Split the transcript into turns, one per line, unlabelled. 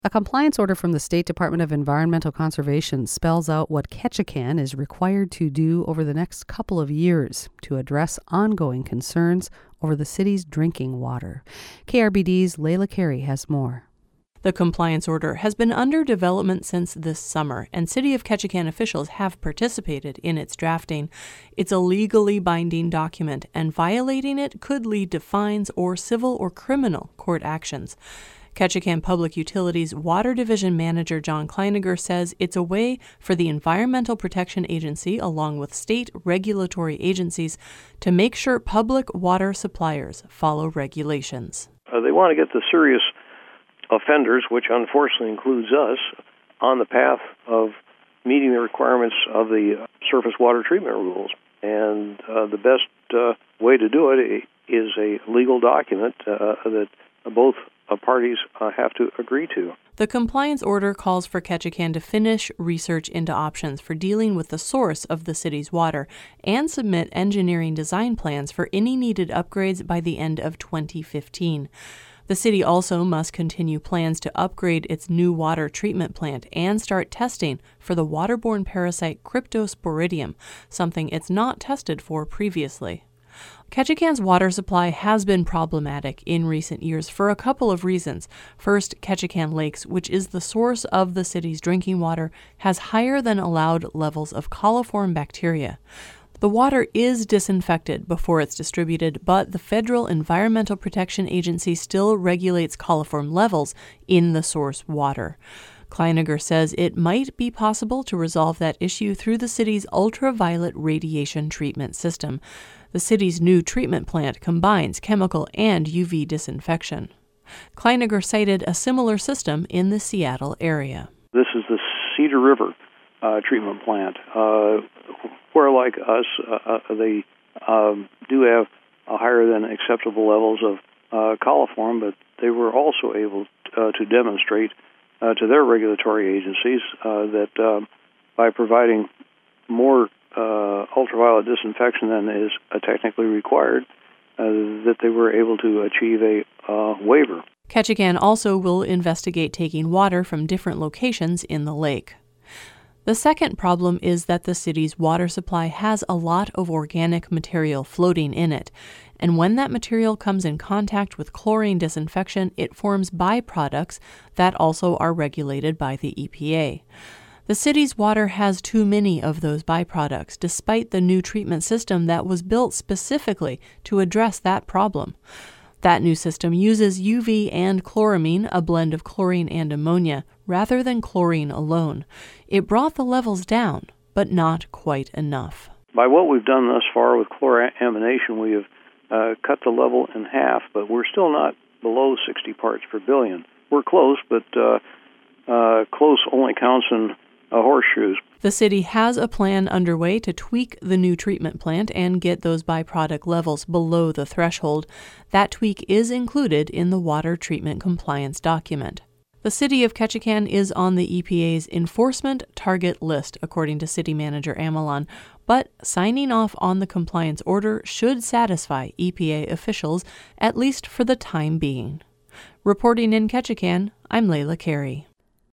A compliance order from the State Department of Environmental Conservation spells out what Ketchikan is required to do over the next couple of years to address ongoing concerns over the city's drinking water. KRBD's Layla Carey has more.
The compliance order has been under development since this summer, and City of Ketchikan officials have participated in its drafting. It's a legally binding document, and violating it could lead to fines or civil or criminal court actions. Ketchikan Public Utilities Water Division Manager John Kleiniger says it's a way for the Environmental Protection Agency, along with state regulatory agencies, to make sure public water suppliers follow regulations.
They want to get the serious offenders, which unfortunately includes us, on the path of meeting the requirements of the surface water treatment rules. And the best way to do it is a legal document that both parties have to agree to.
The compliance order calls for Ketchikan to finish research into options for dealing with the source of the city's water and submit engineering design plans for any needed upgrades by the end of 2015. The city also must continue plans to upgrade its new water treatment plant and start testing for the waterborne parasite Cryptosporidium, something it's not tested for previously. Ketchikan's water supply has been problematic in recent years for a couple of reasons. First, Ketchikan Lakes, which is the source of the city's drinking water, has higher than allowed levels of coliform bacteria. The water is disinfected before it's distributed, but the Federal Environmental Protection Agency still regulates coliform levels in the source water. Kleiniger says it might be possible to resolve that issue through the city's ultraviolet radiation treatment system. The city's new treatment plant combines chemical and UV disinfection. Kleiniger cited a similar system in the Seattle area.
This is the Cedar River treatment plant, where, like us, they do have higher than acceptable levels of coliform, but they were also able to demonstrate to their regulatory agencies that by providing more ultraviolet disinfection than is technically required, that they were able to achieve a waiver.
Ketchikan also will investigate taking water from different locations in the lake. The second problem is that the city's water supply has a lot of organic material floating in it, and when that material comes in contact with chlorine disinfection, it forms byproducts that also are regulated by the EPA. The city's water has too many of those byproducts, despite the new treatment system that was built specifically to address that problem. That new system uses UV and chloramine, a blend of chlorine and ammonia, rather than chlorine alone. It brought the levels down, but not quite enough.
By what we've done thus far with chloramination, we have cut the level in half, but we're still not below 60 parts per billion. We're close, but close only counts in horseshoes.
The city has a plan underway to tweak the new treatment plant and get those byproduct levels below the threshold. That tweak is included in the water treatment compliance document. The city of Ketchikan is on the EPA's enforcement target list, according to City Manager Amelon, but signing off on the compliance order should satisfy EPA officials, at least for the time being. Reporting in Ketchikan, I'm Layla Carey.